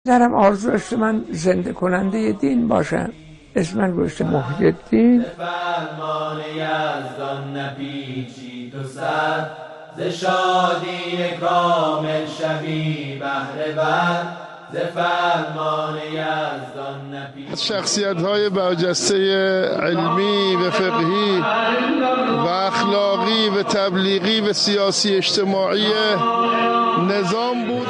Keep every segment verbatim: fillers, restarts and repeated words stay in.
درم آرزو داشته من زنده کننده دین باشم. اسم من گوشته محی الدین. فرمان یزدان نپیچی تو سر، ز شادی کامل شوی بهره ور، ز فرمان یزدان نپیچی. از شخصیت‌های برجسته علمی و فقهی و اخلاقی و تبلیغی و سیاسی اجتماعی نظام بود.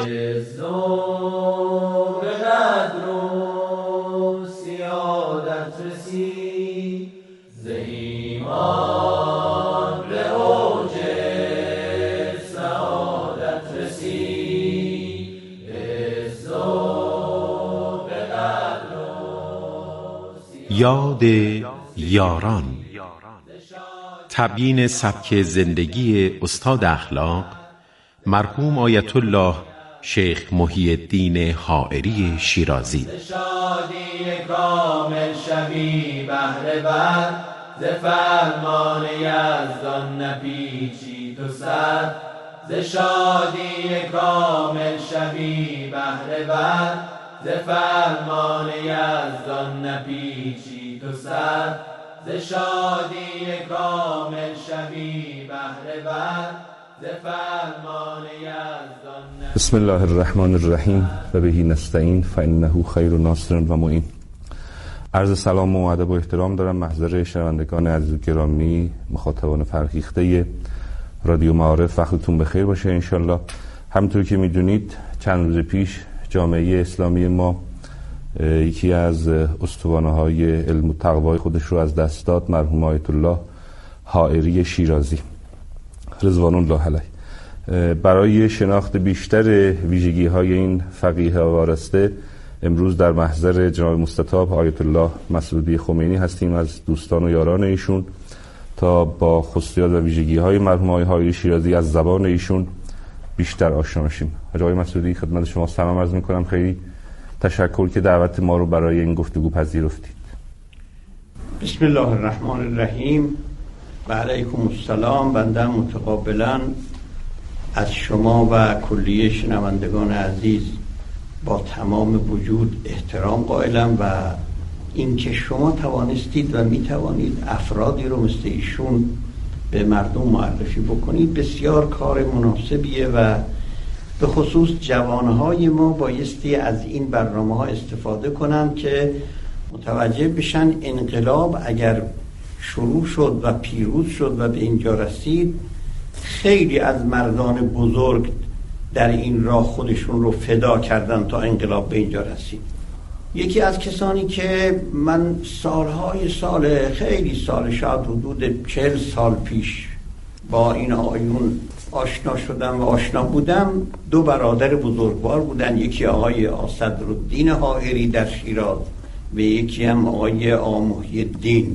یاد یاران، تبیین سبک زندگی استاد اخلاق مرحوم آیت الله شیخ محی الدین حائری شیرازی. شادی کامل شوی بهره ور، ز فرمان یزدان نپیچی تو سر، ز شادی کامل شوی بهره ور، ز فرمان یزدان نپیچی تو سر، ز شادی کامل شوی بهره ور، ز فرمان یزدان. بسم الله الرحمن الرحیم و بهی نستعین فانه خیر ناصر و معین. عرض سلام و ادب و احترام دارم محضر شنوندگان عزیز و گرامی، مخاطبان فرهیخته رادیو معارف. وقتتون بخیر باشه انشالله. همونطور که میدونید چند روز پیش جامعه اسلامی ما یکی از استوانه‌های علم و تقوای خودش رو از دست داد، مرحوم آیت الله حائری شیرازی رضوان الله علیه. برای شناخت بیشتر ویژگی‌های این فقیه وارسته امروز در محضر جناب مستطاب آیت الله مسعودی خمینی هستیم از دوستان و یاران ایشون تا با خصوصیات و ویژگی‌های مرحوم آقای حائری شیرازی از زبان ایشون بیشتر آشنا شیم. آقای مسعودی خدمت شما سلام عرض می‌کنم. خیلی تشکر که دعوت ما رو برای این گفتگو پذیرفتید. بسم الله الرحمن الرحیم و علیکم السلام. بنده متقابلا از شما و کلیه شنوندگان عزیز با تمام وجود احترام قائلم و اینکه شما توانستید و میتوانید افرادی رو مثل ایشون به مردم معرفی بکنید بسیار کار مناسبیه و به خصوص جوانهای ما بایستی از این برنامه ها استفاده کنند که متوجه بشن انقلاب اگر شروع شد و پیروز شد و به اینجا رسید، خیلی از مردان بزرگ در این راه خودشون رو فدا کردن تا انقلاب به اینجا رسید. یکی از کسانی که من سالهای سال خیلی سال شاید حدود چهل سال پیش با این آیون آشنا شدم و آشنا بودم، دو برادر بزرگوار بودن، یکی آقای صدرالدین حائری در شیراز و یکی هم آقای محی الدین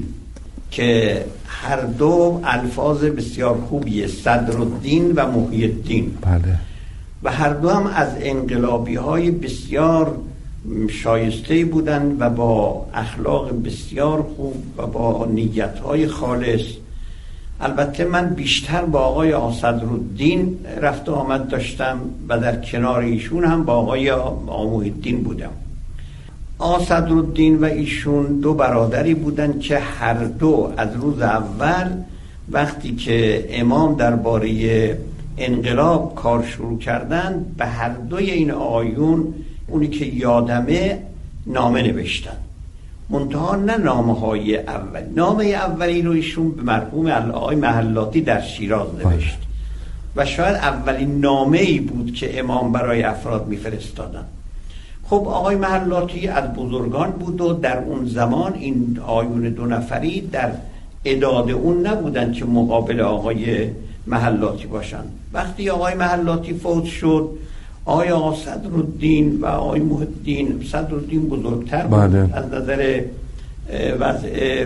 که هر دو الفاظ بسیار خوبیه، صدرالدین و محی الدین. بله. و هر دو هم از انقلابی های بسیار شایسته بودند و با اخلاق بسیار خوب و با نیت های خالص. البته من بیشتر با آقای صدرالدین رفت و آمد داشتم و در کنار ایشون هم با آقای محی الدین بودم. آقا صدرالدین و ایشون دو برادری بودن که هر دو از روز اول وقتی که امام درباره انقلاب کار شروع کردن به هر دوی این آیون اونی که یادمه نامه نوشتن، منتها نه نامه های اول. نامه اولی رو ایشون به مرحوم آقای محلاتی در شیراز نوشت و شاید اولین نامه ای بود که امام برای افراد میفرستادن. خب آقای محلاتی از بزرگان بود و در اون زمان این آیون دو نفری در اعداد اون نبودن که مقابل آقای محلاتی باشن. وقتی آقای محلاتی فوت شد، آقای آقا صدرالدین و آقای محی الدین، صدرالدین بزرگتر بود بله. از نظر وضع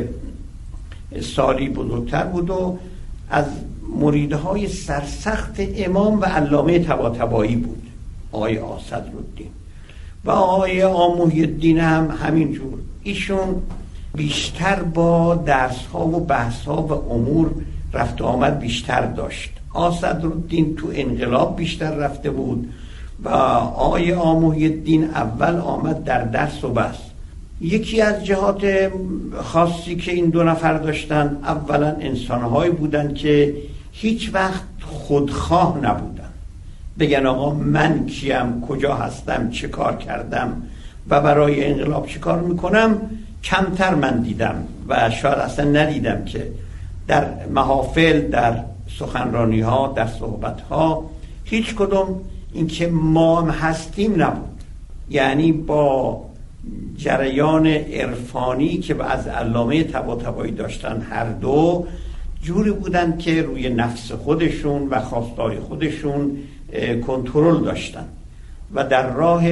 سالی بزرگتر بود و از مریدهای سرسخت امام و علامه طباطبایی بود آقای آقا صدرالدین و آقای آقا محی الدین هم همینجور. ایشون بیشتر با درس ها و بحث ها و امور رفت و آمد بیشتر داشت. آقا صدرالدین تو انقلاب بیشتر رفته بود و آقای محی‌الدین اول آمد در درس و بس. یکی از جهات خاصی که این دو نفر داشتن، اولا انسانهایی بودن که هیچ وقت خودخواه نبودن، بگن آقا من کیم، کجا هستم، چه کار کردم و برای انقلاب چه کار میکنم، کمتر من دیدم و شاید اصلا ندیدم که در محافل، در سخنرانی ها، در صحبت ها هیچ کدوم این که ما هم هستیم نبود. یعنی با جریان عرفانی که از علامه طباطبایی داشتن، هر دو جوری بودن که روی نفس خودشون و خواستای خودشون کنترل داشتن و در راه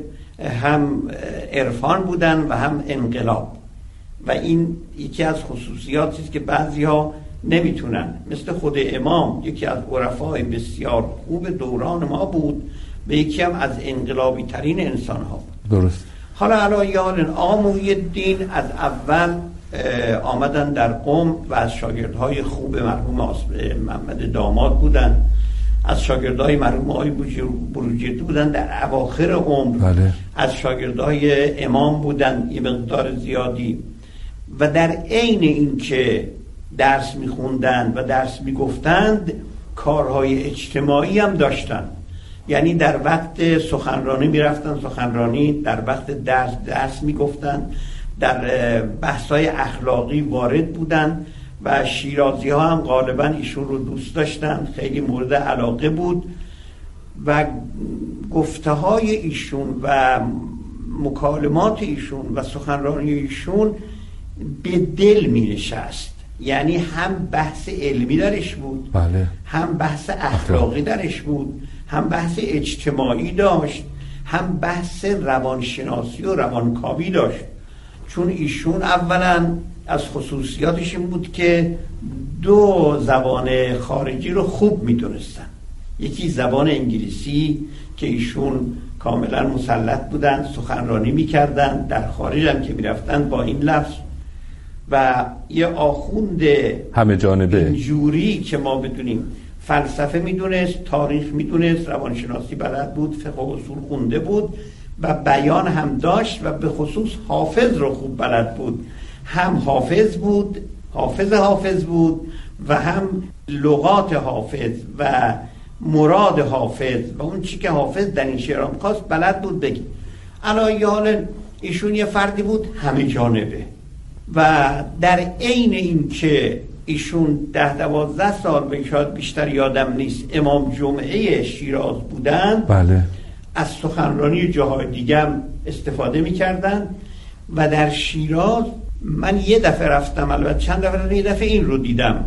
هم عرفان بودن و هم انقلاب. و این یکی از خصوصیاتی است که بعضی ها نمیتونن، مثل خود امام یکی از عرفای بسیار خوب دوران ما بود و یکی هم از انقلابی ترین انسان ها بود. درست. حالا علایال آقا محی‌الدین از اول آمدن در قم و از شاگردهای خوب مرحوم محمد داماد بودن، از شاگردهای مرحوم آقای بروجردی بودن در اواخر عمر. بله. از شاگردهای امام بودن یه مقدار زیادی و در عین این که درس میخوندند و درس میگفتند کارهای اجتماعی هم داشتن. یعنی در وقت سخنرانی میرفتن سخنرانی، در وقت درس درس میگفتن، در بحث‌های اخلاقی وارد بودن و شیرازی ها هم غالبا ایشون رو دوست داشتن، خیلی مورد علاقه بود و گفته های ایشون و مکالمات ایشون و سخنرانی ایشون به دل می نشست. یعنی هم بحث علمی درش بود، بله. هم بحث اخلاقی درش بود، هم بحث اجتماعی داشت، هم بحث روانشناسی و روانکاوی داشت. چون ایشون اولا از خصوصیاتش این بود که دو زبان خارجی رو خوب میدونستن. یکی زبان انگلیسی که ایشون کاملا مسلط بودن، سخنرانی میکردن، در خارج هم که میرفتن با این لفظ. و یه آخوند همه جانبه اینجوری که ما بدونیم فلسفه میدونست، تاریخ میدونست، روانشناسی بلد بود، فقه و اصول خونده بود و بیان هم داشت و به خصوص حافظ رو خوب بلد بود. هم حافظ بود، حافظ حافظ بود و هم لغات حافظ و مراد حافظ و اون چی که حافظ در این شعرام خواست بلد بود بگی. علایه حال ایشون یه فردی بود همه جانبه و در عین این که ایشون ده دوازده سال به شاید بیشتر یادم نیست امام جمعه شیراز بودن، بله. از سخنرانی جاهای دیگه هم استفاده میکردن و در شیراز من یه دفعه رفتم، البته چند دفعه، یه دفعه این رو دیدم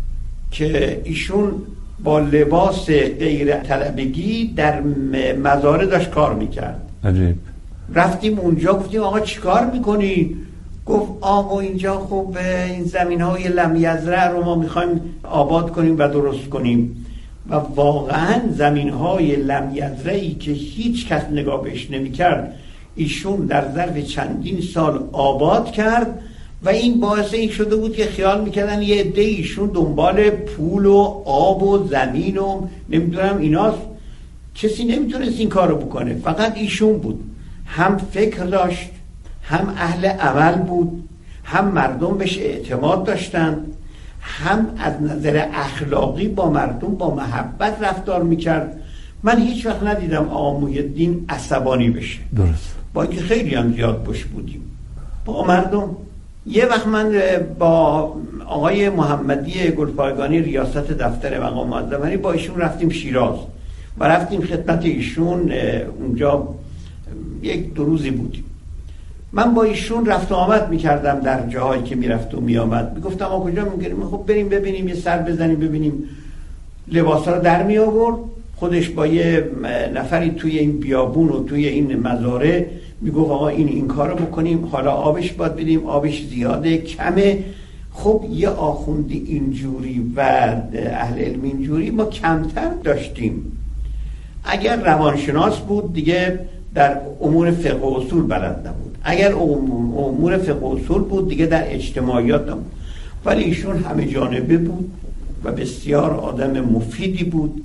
که ایشون با لباس غیر طلبگی در مزاره داشت کار میکرد. عجیب. رفتیم اونجا گفتیم آقا چی کار میکنی؟ گفت آقا اینجا خب این زمین های لم یزرع رو ما میخوایم آباد کنیم و درست کنیم و واقعا زمین های لم یزرعی که هیچ کس نگاه بهش نمی کرد ایشون در ظرف چندین سال آباد کرد و این باعث این شده بود که خیال میکردن یه عده ایشون دنبال پول و آب و زمین و نمیدونم ایناست. کسی نمیتونست این کارو بکنه، فقط ایشون بود. هم فکر داشت، هم اهل عمل بود، هم مردم بهش اعتماد داشتن، هم از نظر اخلاقی با مردم با محبت رفتار میکرد. من هیچ وقت ندیدم آقا محی‌الدین عصبانی بشه، درست، با اینکه خیلی هم زیاد بش بودیم با مردم. یه وقت من با آقای محمدی گلپایگانی ریاست دفتر مقام معظمانی با ایشون رفتیم شیراز و رفتیم خدمت ایشون، اونجا یک دو روزی بودیم. من با ایشون رفت و آمد میکردم در جاهایی که میرفت و میامد، میگفتم آقا کجا میگیریم؟ خب بریم ببینیم، یه سر بزنیم ببینیم. لباسا رو در می آورد خودش با یه نفری توی این بیابون و توی این مزاره، میگفت آقا این این کارو بکنیم، حالا آبش باید بدیم، آبش زیاده کمه. خب یه آخوندی اینجوری و اهل علم اینجوری ما کمتر داشتیم. اگر روانشناس بود دیگه در امور فقه و اصول بلد نبود، اگر امور فقه و اصول بود دیگه در اجتماعیات نبود. ولی ایشون همه جانبه بود و بسیار آدم مفیدی بود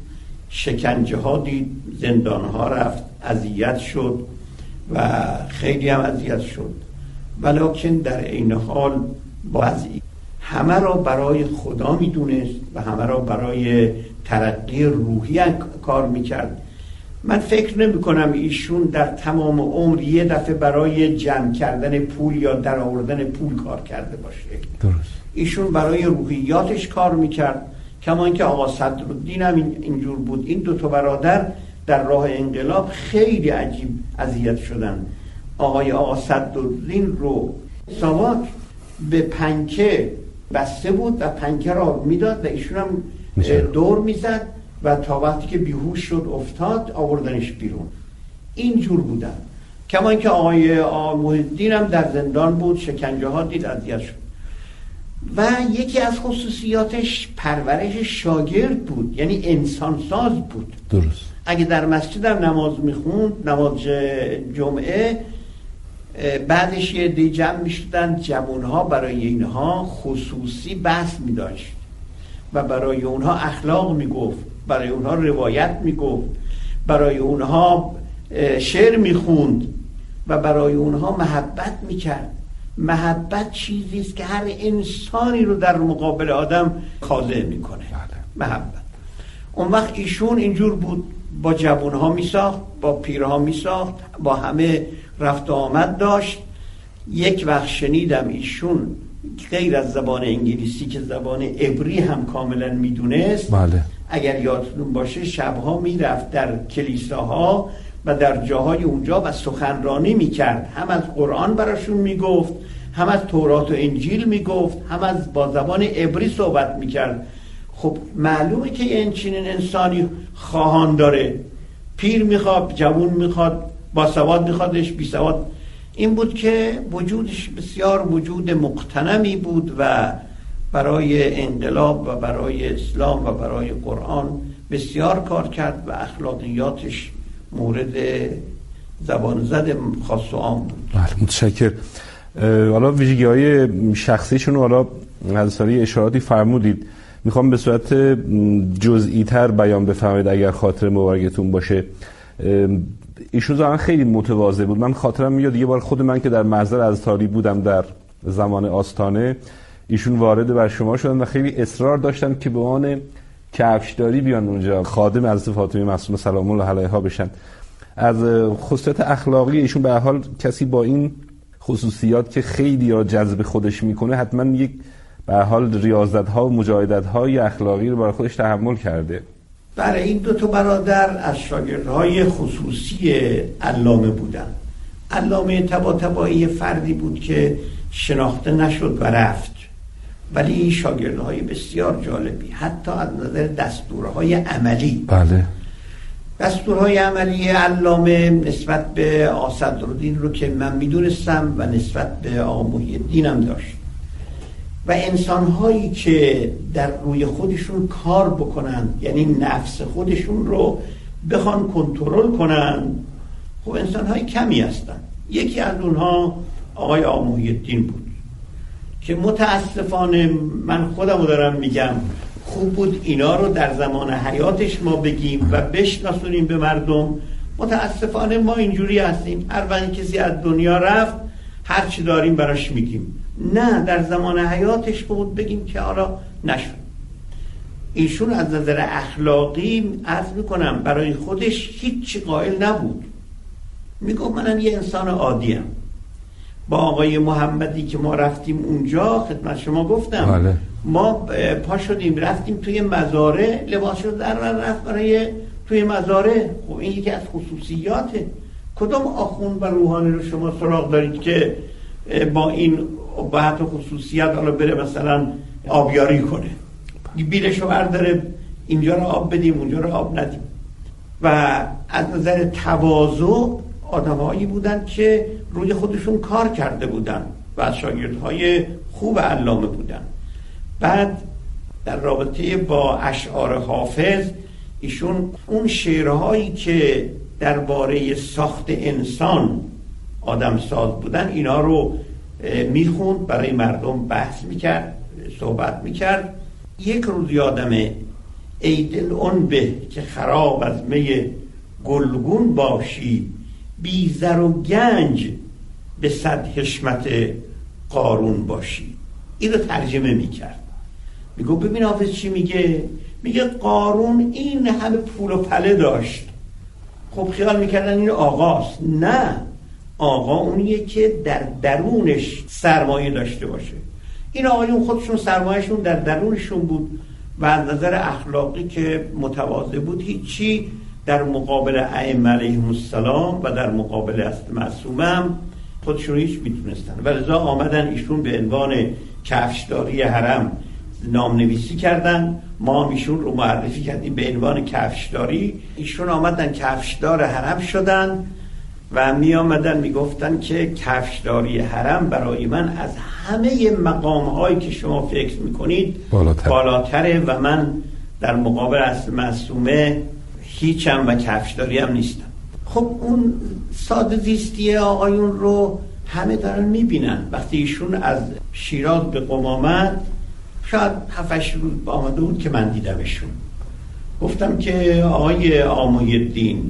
شکنجه ها دید، زندان ها رفت، اذیت شد و خیلی هم اذیت شد، ولکن در عین حال بعضی همه را برای خدا میدونست و همه را برای ترقی روحی کار میکرد. من فکر نمی کنم ایشون در تمام عمر یه دفعه برای جمع کردن پول یا در آوردن پول کار کرده باشه. درست. ایشون برای روحیاتش کار میکرد، کما اینکه آقا صدرالدین هم اینجور بود. این دو تا برادر در راه انقلاب خیلی عجیب اذیت شدن. آقای آقا صدرالدین رو ساواک به پنکه بسته بود و پنکه را میداد و ایشون هم دور میزد و تا وقتی که بیهوش شد افتاد آوردنش بیرون. اینجور بودن. کما اینکه آقای آقا محی‌الدین هم در زندان بود، شکنجه ها دید، اذیت شد. و یکی از خصوصیاتش پرورش شاگرد بود، یعنی انسان ساز بود. درست. اگه در مسجد هم نماز میخوند، نماز جمعه، بعدش یه دی جمع میشدن جوانها، برای اینها خصوصی بحث میداشت و برای اونها اخلاق میگفت، برای اونها روایت میگفت، برای اونها شعر میخوند و برای اونها محبت میکرد. محبت چیزی است که هر انسانی رو در مقابل آدم خاضع میکنه. محبت. اون وقت ایشون اینجور بود، با جوانها میساخت، با پیرها میساخت، با همه رفت و آمد داشت. یک وقت شنیدم ایشون غیر از زبان انگلیسی که زبان عبری هم کاملا میدونست، بله. اگر یادتون باشه شبها میرفت در کلیساها و در جاهای اونجا و سخنرانی میکرد، هم از قرآن براشون میگفت، هم از تورات و انجیل میگفت، هم از با زبان عبری صحبت میکرد. خب معلومه که این چنین انسانی خواهان داره، پیر میخواد، جوان میخواد، با سواد میخوادش، بی سواد. این بود که وجودش بسیار وجود مقتنمی بود و برای انقلاب و برای اسلام و برای قرآن بسیار کار کرد و اخلاقیاتش مورد زبان زد خاص و عام بود. بله، متشکر. حالا ویژگی‌های شخصیشون حالا حضرت علی اشاراتی فرمودید، میخوام به صورت جزئی تر بیان بفرمایید اگر خاطر مبارکتون باشه. ایشون ظاهرا خیلی متواضع بود. من خاطرم میاد یه بار خود من که در محضر حضرت علی بودم در زمان آستانه، ایشون وارد بر شما شدن و خیلی اصرار داشتن که به عنوان کفشداری بیان اونجا خادم حضرت فاطمه معصومه سلام الله علیها بشن. از خصوصیت اخلاقی ایشون به هر حال کسی با این خصوصیات که خیلی را جذب خودش میکنه حتما یک به هر حال ریاضت‌ها و مجاهدت‌های اخلاقی رو برای خودش تحمل کرده. برای این دو تا برادر از شاگردهای خصوصی علامه بودن. علامه طباطبایی فردی بود که شناخته نشد و رفت، ولی شاگردهای بسیار جالبی، حتی از نظر دستورهای عملی. بله. دستورهای عملی علامه نسبت به آقا صدرالدین رو که من میدونستم و نسبت به آقا محی‌الدین هم داشت. و انسانهایی که در روی خودشون کار بکنن، یعنی نفس خودشون رو بخوان کنترل کنن، خب انسانهای کمی هستن. یکی از اونها آقای آقا محی‌الدین بود که متاسفانه من خودم رو دارم میگم، خوب بود اینا رو در زمان حیاتش ما بگیم و بشناسونیم به مردم. متاسفانه ما اینجوری هستیم، هر وقت کسی از دنیا رفت هر چی داریم براش میگیم. نه، در زمان حیاتش بود بگیم که حالا نشد. ایشون از نظر اخلاقی عرض میکنم برای خودش هیچی قائل نبود، میگفت منم یه انسان عادیم. با آقای محمدی که ما رفتیم اونجا خدمت شما گفتم، بله. ما پا شدیم رفتیم توی مزاره، لباس رو در رفت برای توی مزاره. خب این یکی از خصوصیاته. کدام آخوند و روحانی رو شما سراغ دارید که با این بحث و خصوصیت حالا بره مثلا آبیاری کنه، بیلشو برداره اینجا رو آب بدیم اونجا رو آب ندیم؟ و از نظر تواضع آدمایی بودن که روی خودشون کار کرده بودن و شاگردهای خوب علامه بودن. بعد در رابطه با اشعار حافظ، ایشون اون شعرهایی که درباره ساخت انسان آدم ساز بودن اینا رو میخوند، برای مردم بحث میکرد، صحبت میکرد. یک روز یادمه ای دل اون به که خراب از می گلگون باشی، بی زر و گنج به صد حشمت قارون باشی. این رو ترجمه میکرد، میگو ببین حافظ چی میگه؟ میگه قارون این همه پول و پله داشت، خب خیال میکردن این آقاست. نه، آقا اونیه که در درونش سرمایه داشته باشه. این آقایون خودشون سرمایهشون در درونشون بود و از نظر اخلاقی که متواضع بود، هیچی در مقابل ائمه علیهم السلام و در مقابل است معصومه هم خودشون هیچ میتونستن. و لذا آمدن ایشون به عنوان کفشداری حرم نام نویسی کردن. ما هم ایشون رو معرفی کردیم به عنوان کفشداری. ایشون آمدن کفشدار حرم شدن و می آمدن می گفتن که کفشداری حرم برای من از همه مقام هایی که شما فکر می کنید بالاتر. بالاتره و من در مقابل اصل معصومه هیچم و کفشداری هم نیستم. خب اون ساده زیستی آقایون رو همه دارن می بینن. وقتی ایشون از شیراز به قم آمد، شاید هفتش روز آمده بود که من دیدمشون. گفتم که آقای آموی‌الدین،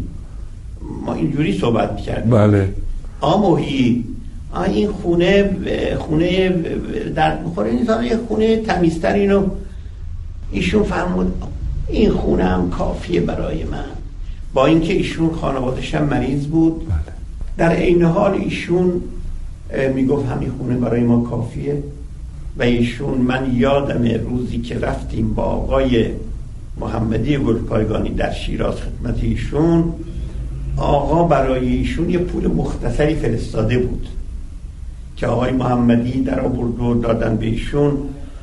ما اینجوری صحبت کردیم، بله آموهی این خونه خونه درد میخوره، این یه خونه تمیزتر. اینو ایشون فرمود این خونه هم کافیه برای من، با اینکه ایشون خانواده‌ش هم مریض بود. بله. در عین حال ایشون میگفت همین خونه برای ما کافیه. و ایشون، من یادم روزی که رفتیم با آقای محمدی گلپایگانی در شیراز خدمت ایشون، آقا برای ایشون یه پول مختصری فرستاده بود که آقای محمدی در آورد و دادن به ایشون.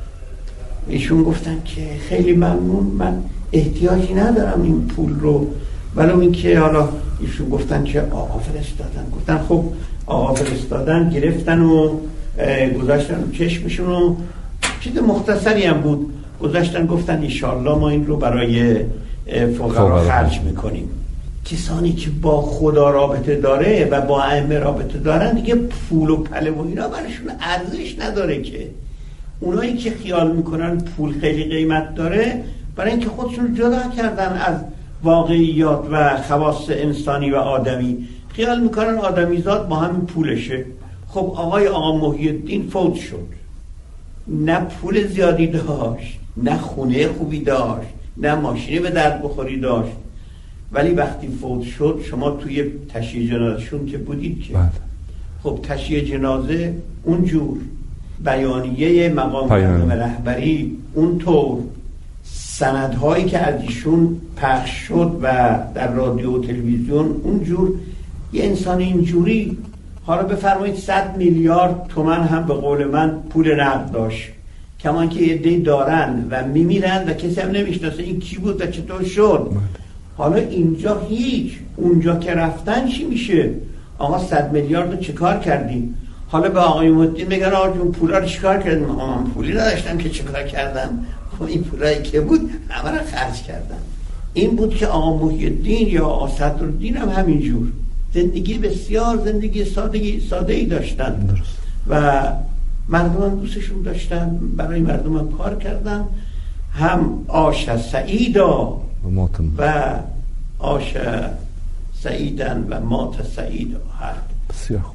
ایشون گفتن که خیلی ممنون، من احتیاجی ندارم این پول رو. ولو این که حالا ایشون گفتن که آقا فرستادن. گفتن خب آقا فرستادن، گرفتن و گذاشتن چشمشون و چیز مختصری هم بود گذاشتن. گفتن انشاءالله ما این رو برای فقرا خرج میکنیم. کسانی که با خدا رابطه داره و با ائمه رابطه دارن دیگه پول و پله و اینا براشون ارزش نداره. که اونایی که خیال میکنن پول خیلی قیمت داره، برای اینکه خودشون جدا کردن از واقعیات و خواص انسانی و آدمی، خیال میکنن آدمیزاد با همین پولشه. خب آقای آقا محی‌الدین فوت شد، نه پول زیادی داشت، نه خونه خوبی داشت، نه ماشینی به درد بخوری داشت، ولی وقتی فوت شد، شما توی تشییع جنازه‌شون که بودید که بله. خب تشییع جنازه اونجور، بیانیه مقام رهبری اونطور، سندهایی که از ایشون پخش شد و در رادیو و تلویزیون اونجور. یه انسان اینجوری، حالا بفرمایید صد میلیارد تومان هم به قول من پول نقد داشت، کمان که یه عده‌ای دارن و میمیرن و کسی هم نمیشناسه این کی بود و چطور شد. حالا اینجا هیچ، اونجا که رفتن چی میشه؟ آقا صد میلیارد رو چیکار کردیم؟ حالا به آقای محی‌الدین میگن آقا جون پولا رو چیکار کردیم؟ آقا من پولی نداشتم که چیکار کردم؟ خب این پولایی که بود همه رو خرج کردم. این بود که آقا محی‌الدین یا آقا صدرالدین هم همینجور زندگی بسیار زندگی ساده ساده ای داشتن درست. و مردم هم دوستشون داشتن، برای مردم هم کار کردن. هم آش سعیدا و آش سعیدن و مات سعیدا. هر بسیار خوب.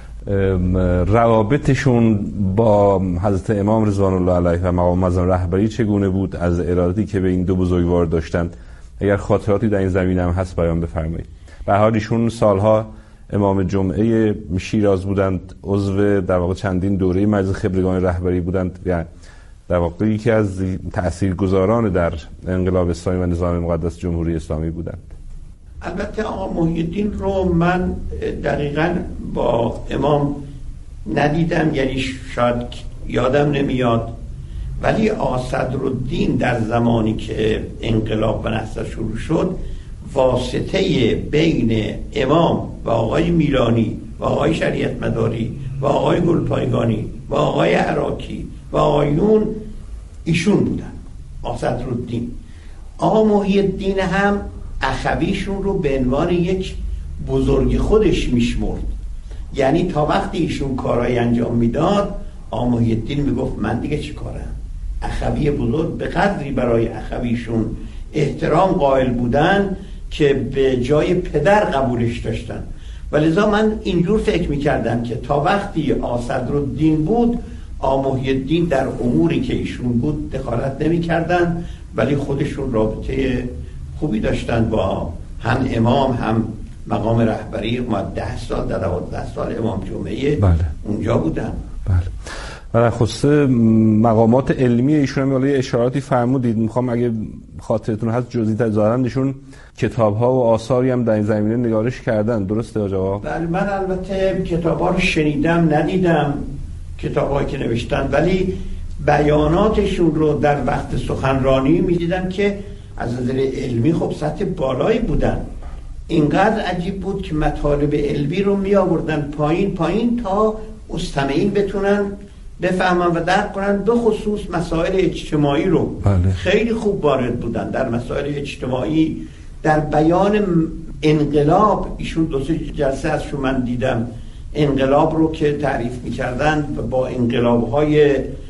روابطشون با حضرت امام رضوان الله علیه و مقام معظم رهبری چگونه بود؟ از ارادتی که به این دو بزرگوار داشتند اگر خاطراتی در این زمینه هم هست بیان بفرمایید. به هر حال ایشون سالها امام جمعه شیراز بودند، عضو در واقع چندین دوره مجلس خبرگان رهبری بودند، یعنی در واقع یکی از تاثیرگذاران در انقلاب اسلامی و نظام مقدس جمهوری اسلامی بودند. البته آقا محی‌الدین رو من دقیقاً با امام ندیدم، یعنی شاید یادم نمیاد، ولی آقا صدرالدین در زمانی که انقلاب و نهضت شروع شد، واسطه بین امام و آقای میرانی و آقای شریعت مداری و آقای گلپایگانی و آقای عراقی و آقایون ایشون بودن، آقا صدرالدین. آقا محی‌الدین هم اخویشون رو به عنوان یک بزرگ خودش میشمرد، یعنی تا وقتی ایشون کارهای انجام میداد آقا محی‌الدین میگفت من دیگه چی کارم؟ اخوی بزرگ به قدری برای اخویشون احترام قائل بودن که به جای پدر قبولش داشتن. ولذا من اینجور فکر میکردم که تا وقتی آصدرالدین بود آقا محی‌الدین در اموری که ایشون بود دخالت نمیکردن، ولی خودشون رابطه خوبی داشتن با هم امام هم مقام رهبری. ما ده سال در دوازده سال امام جمعه بله. اونجا بودن. بله. و خصوص مقامات علمی ایشون هم حالا اشاراتی فرمودید، میخوام اگه خاطرتون هست جزئی‌تر ظاهرا ایشون کتاب‌ها و آثاری هم در این زمینه نگارش کردن، درسته آقا؟ بله، من البته کتاب‌ها رو شنیدم ندیدم کتاب‌هایی که نوشتن، ولی بیاناتشون رو در وقت سخنرانی می‌دیدم که از نظر علمی خب سطح بالایی بودن. اینقدر عجیب بود که مطالب علمی رو می آوردن پایین پایین تا مستمعین بتونن بفهمن و درک کنن، به خصوص مسائل اجتماعی رو. بله. خیلی خوب وارد بودن در مسائل اجتماعی، در بیان انقلاب. ایشون دو سه جلسه ازشون من دیدم انقلاب رو که تعریف می‌کردن و با انقلاب‌های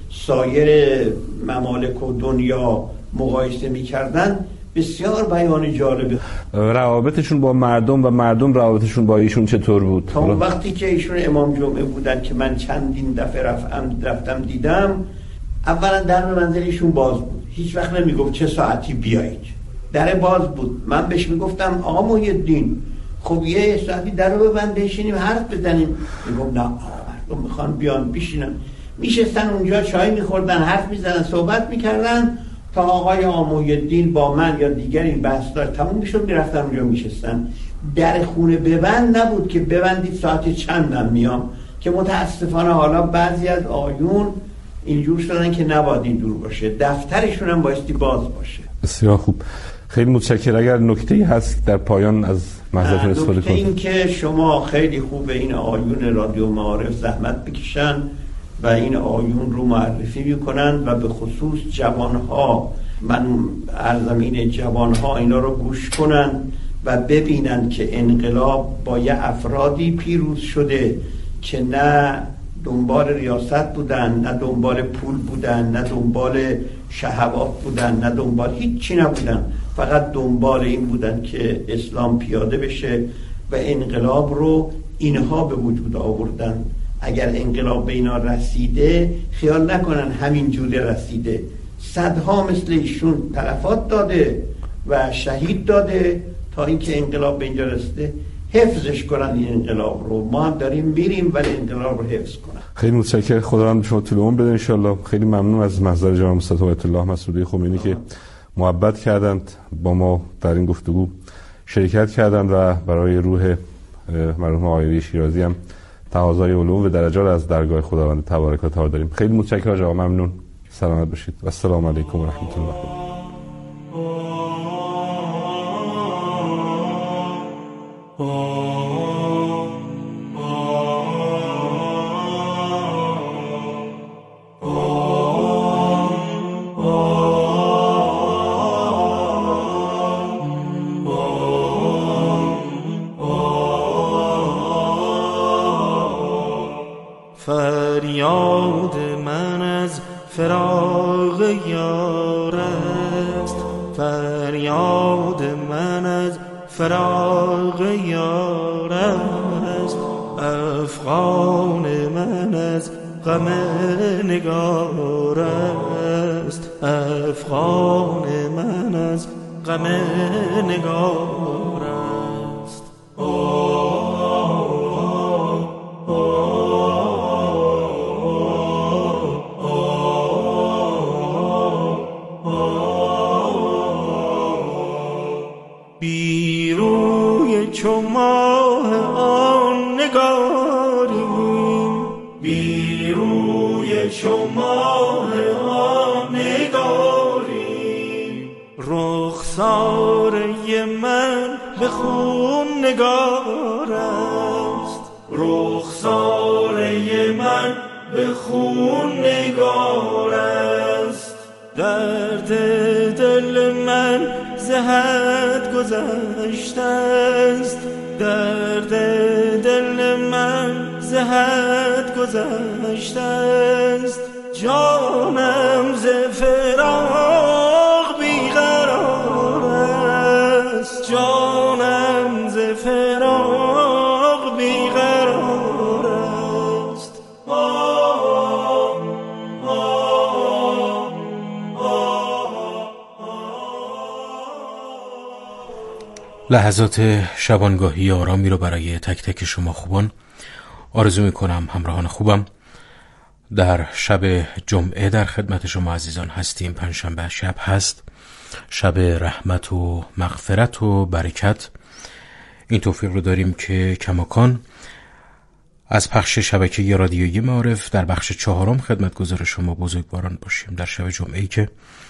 سایر ممالک و دنیا مقایسه می‌کردن. بسیار بیان جالبه. روابطشون با مردم و مردم روابطشون با ایشون چطور بود؟ تا اون وقتی که ایشون امام جمعه بودن که من چندین دفعه رفتم رفتم دیدم، اولا در منزل ایشون باز بود، هیچ وقت نمیگفت چه ساعتی بیایید، در باز بود. من بهش میگفتم آقا محی‌الدین خب یه ساعتی در رو ببند بشینیم حرف بزنیم. میگفت نه مردم میخوان بیان بشینن. میشستن اونجا چای میخوردن، حرف میزدن، صحبت میکردن تا آقای محی‌الدین با من یا دیگری بحث داشت تموم میشد، میرفتن اونجا میشستن. در خونه ببند نبود که ببندید ساعت چندم میام، که متاسفانه حالا بعضی از آیون اینجور شدن که نباید دور باشه، دفترشون هم بایستی باز باشه. بسیار خوب، خیلی متشکرم. اگر نکته‌ای هست در پایان از محضرتون استفاده کنید. این که شما خیلی خوبه این آیون رادیو معارف زحمت بکشن و این آیون رو معرفی میکنن و به خصوص جوانها، من عرضم اینه جوانها اینا رو گوش کنن و ببینن که انقلاب با یه افرادی پیروز شده که نه دنبال ریاست بودن، نه دنبال پول بودن، نه دنبال شهوات بودن، نه دنبال هیچی نبودن، فقط دنبال این بودن که اسلام پیاده بشه و انقلاب رو اینها به وجود آوردن. اگر انقلاب به اینا رسیده خیال نکنن همین جوری رسیده، صدها مثل ایشون تلفات داده و شهید داده تا اینکه انقلاب به اینجا رسیده. حفظش کنن این انقلاب رو، ما هم داریم میریم ولی انقلاب رو حفظ کنن. خیلی متشکرم، خداوند شما طول عمر بده ان شاء الله. خیلی ممنون از محضر جناب مصطفی آیت الله مسعودی خمینی که محبت کردند با ما در این گفتگو شرکت کردند و برای روح مرحوم آقای شیرازی هم تقاضای علوم و درجات از درگاه خداوند تبارک و تعالی داریم. خیلی متشکرم آقا، ممنون. سلامت باشید و السلام علیکم و رحمت الله. فریاد من از فراق یار است، فریاد من از فراق یار است، افغان من از غم نگار است، افغان من از غم نگار است. بیروی چو ماه آن نگاریم، بیروی چو ماه آن نگاریم، رخساره من به خون نگار است، رخساره من به خون نگار است، درد دل من ز حد گذشته است، درد دل من ز حد گذشته است، جانم ز فراق بیقرار لحظات شبانگاهی آرامی رو برای تک تک شما خوبان آرزو میکنم. همراهان خوبم، در شب جمعه در خدمت شما عزیزان هستیم. پنجشنبه شب هست، شب رحمت و مغفرت و برکت. این توفیق رو داریم که کماکان از پخش شبکه رادیویی معارف در بخش چهارم خدمتگزار شما بزرگواران باشیم. در شب جمعه‌ای که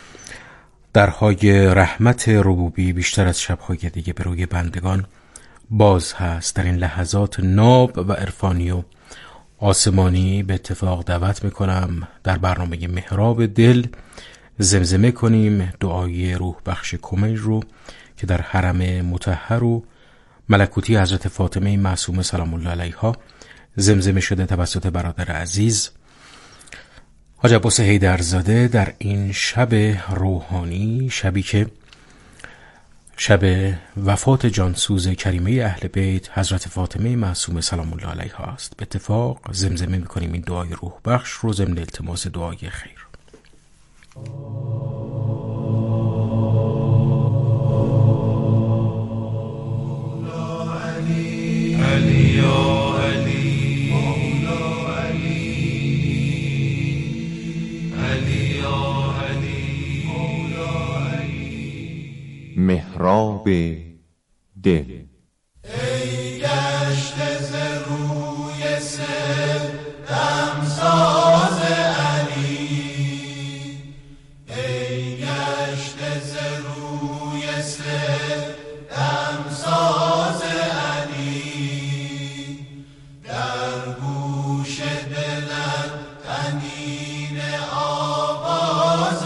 درهای رحمت ربوبی بیشتر از شب‌های دیگه به روی بندگان باز هست، در این لحظات ناب و عرفانی و آسمانی به اتفاق دعوت میکنم در برنامه محراب دل زمزمه کنیم دعای روح بخش کمیل رو که در حرم مطهر و ملکوتی حضرت فاطمه معصومه سلام الله علیها زمزمه شده توسط برادر عزیز حاج عباس حیدرزاده در این شب روحانی، شبی که شب وفات جانسوز کریمه اهل بیت حضرت فاطمه معصومه سلام الله علیها است. به اتفاق زمزمه میکنیم این دعای روح بخش رو ضمن التماس دعای خیر. علی یا علی، مولا علی، علی یا علی، مولا علی. محراب دل. ای گشته ز روی سر دمساز علی، ای گشته ز روی سر دمساز علی، در گوش دلت طنین آواز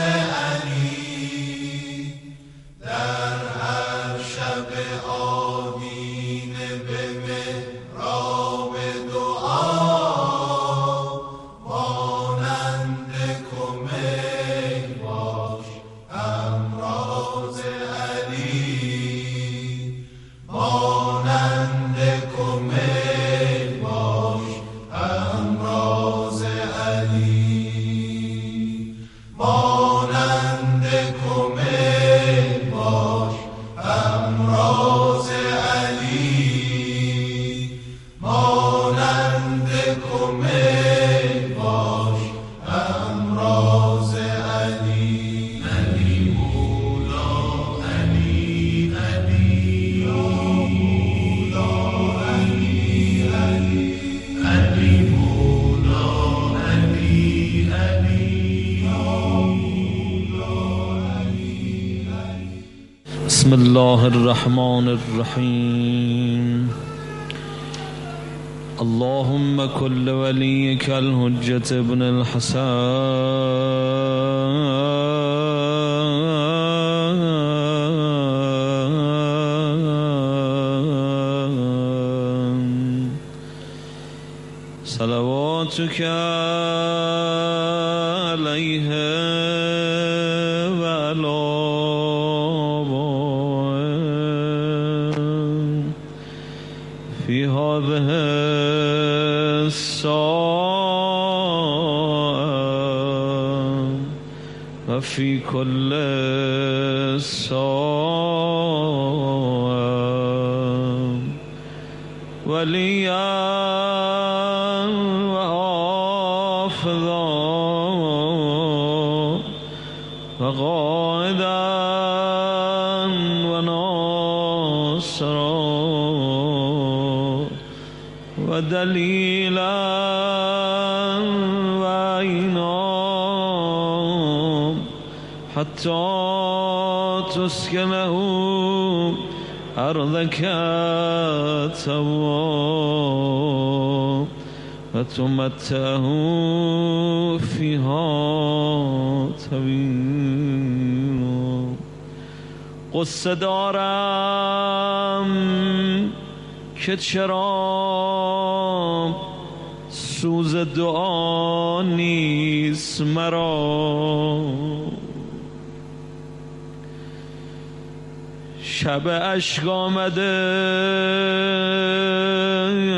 علی، در هر شب آدینه به محراب دعا مانند کمیل باش همراز علی، مانند کمیل باش همراز علی، مانند کمیل باش همراز علی، مانند کمیل باش همراز علی. علی مولا علی، علی مولا علی، علی علی مولا علی، علی مولا علی، علی. بسم الله الرحمن الرحیم. اللهم كل وليك الحجة ابن الحسن صلواتك عليه وعلى في هذه الساعة وفي كل ساعة وليا وحافظا وقائدا وناصرا ودليلا وعينا حتى تسكنه أرضك توا وتمتعه فيها طويلا. قصه دارم که چرا سوز دعا نیست مرا، شب اشک آمده